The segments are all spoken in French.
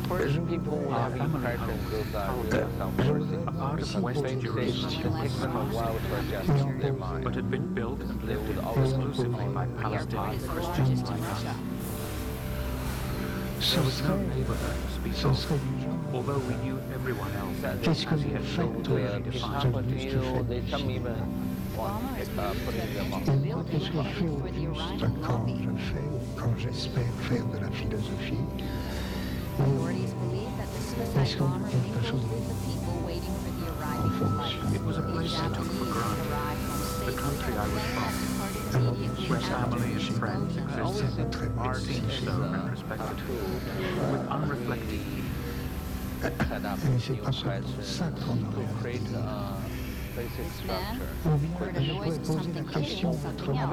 course, people Our having family preferences are homes, really self-forcing. a part of West Things Jerusalem, take them a while to adjust to their mind. but had been built and They lived would in always exclusively by oppose Palestinian the Christians like us. There was no neighborhood to speak of, although we knew everyone else Qu'est-ce que as vous yet faites so clearly the defined. Papa Neil, they some even want putting them up. Et moi, qu'est-ce que je fais au juste quand je fais ou quand j'espère faire de la philosophie? Est-ce qu'on a quelque chose en fonction It was a place I took for granted, the country I was from, where family and friends existed, seemed so retrospectively, with unreflecting meaning. Set up Mais c'est new pas seulement ça questions qu'on to a create a basic structure. Ou bien je pourrais poser la question autrement.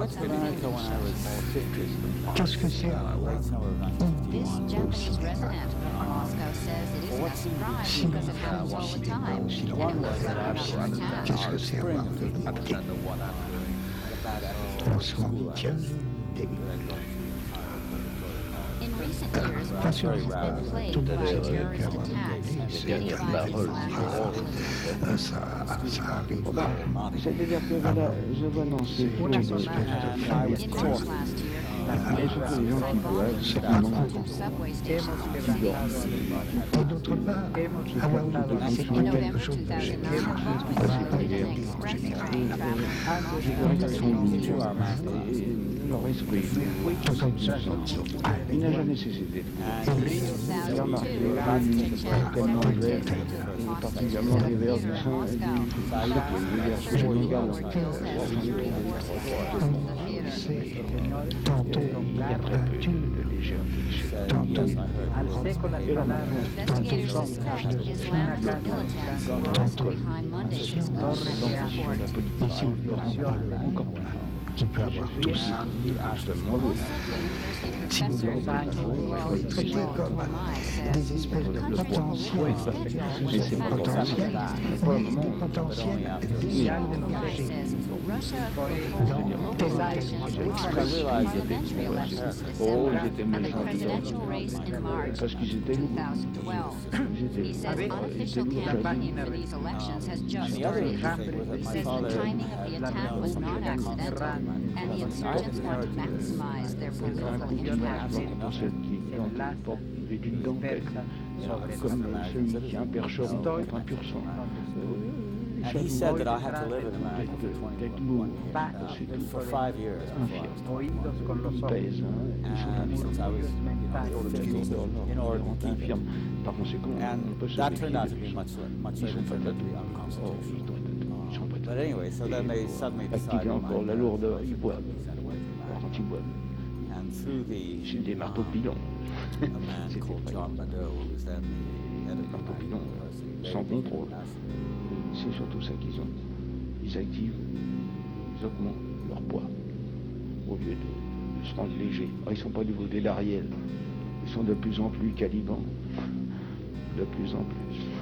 Qu'est-ce que c'est avoir This Japanese resident of Moscow says it isn't a surprise because it happens all the time, and it was another attack. Qu'est-ce que c'est avoir de l'unité? Understand what I'm doing. On se remet bien l'unité. In recent years, Moscow has been plagued by terrorist attacks, and many violent flashes. Ça arrive rarement. C'est-à-dire que voilà, je vois dans ces flots de In March last year, et surtout les gens qui boivent, C'est qui pas n'ont long. subway stations. Et d'autre part, avoir une unité, c'est In quelque November chose de 2009, général. following an express train traveling je dirais qu'elles sont liées et leur esprit. Il n'a jamais cessé d'être. J'ai remarqué, tellement hiver, et particulièrement l'hiver du sein, je regarde Tantôt, il y a peinture de légèreté. Tantôt, Investigators suspect his land for militants behind Monday's explosion at the airport. ici, on ne parle encore pas. Qui peut avoir tout ça. Si vous voulez, il faut traiter comme des espèces de potentiels. Mais c'est potentiel, mais des potentiels désengagés. Russia will hold local elections in March, parliamentary elections in December, and the presidential race in March parce qu'ils étaient lourds. 2012. He says unofficial campaigning for these elections has just started. He says the timing of the attack was not accidental, and the insurgents want to maximize their political impact. Pour celle qui porte des d'une dentelle, comme celui qui est un percheron contre un pur sang. And he said that I had to live in America for 21 for 5 years before. Il pèse, And since I was in order to keep him. Par conséquent, And that turned out to be much later turned out to be unconstitutional. But anyway, so then they suddenly decided encore la lourdeur, ils boivent. sent away from Quand that. ils boivent, And through c'est des marteaux pilons. a man called John Badeau, who was then the editor Marteaux of the pilons, university, sans they contrôle. C'est surtout ça qu'ils ont. Ils activent, ils augmentent leur poids au lieu de se rendre légers. Alors, ils ne sont pas du niveau des Dariel. Ils sont de plus en plus calibans. De plus en plus.